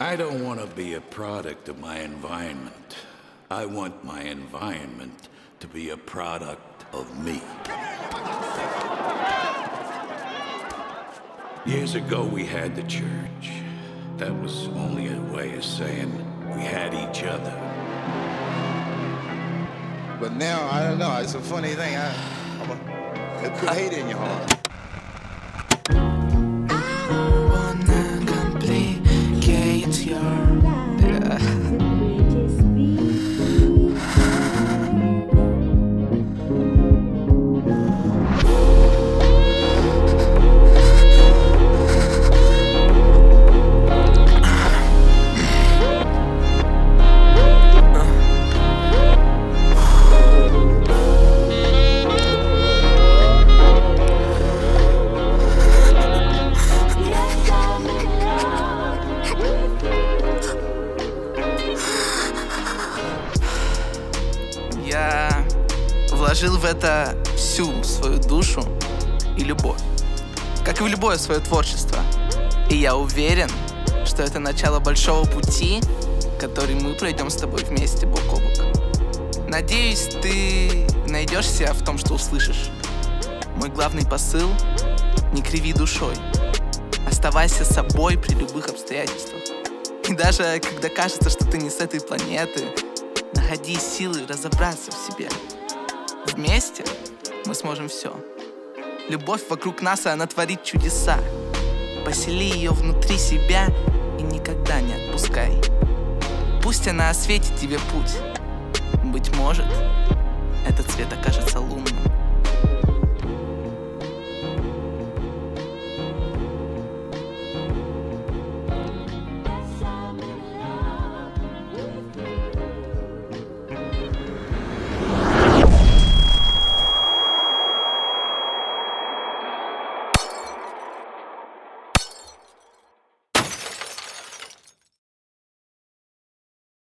I don't want to be a product of my environment. I want my environment to be a product of me. Years ago, we had the church. That was only a way of saying we had each other. But now, I don't know, it's a funny thing. It put hate in your heart. Wanna complicate your Я вложил в это всю свою душу и любовь, как и в любое свое творчество. И я уверен, что это начало большого пути, который мы пройдем с тобой вместе, бок о бок. Надеюсь, ты найдешь себя в том, что услышишь. Мой главный посыл — не криви душой. Оставайся собой при любых обстоятельствах. И даже когда кажется, что ты не с этой планеты, находи силы разобраться в себе. Вместе мы сможем все. Любовь вокруг нас, и она творит чудеса. Посели ее внутри себя и никогда не отпускай. Пусть она осветит тебе путь. Быть может, этот свет окажется лунным.